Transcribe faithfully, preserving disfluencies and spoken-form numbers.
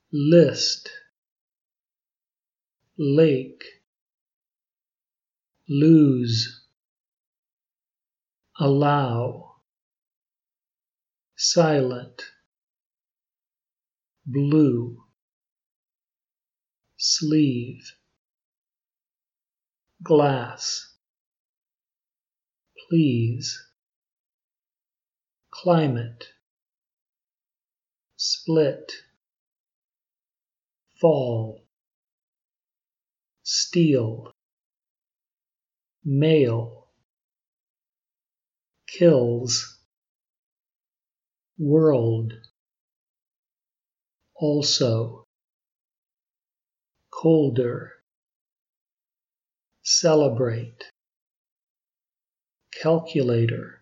list, lake, lose, allow, silent, blue, sleeve, glass, please, climate, split, fall, steel, male, kills, world, also, colder, celebrate, calculator,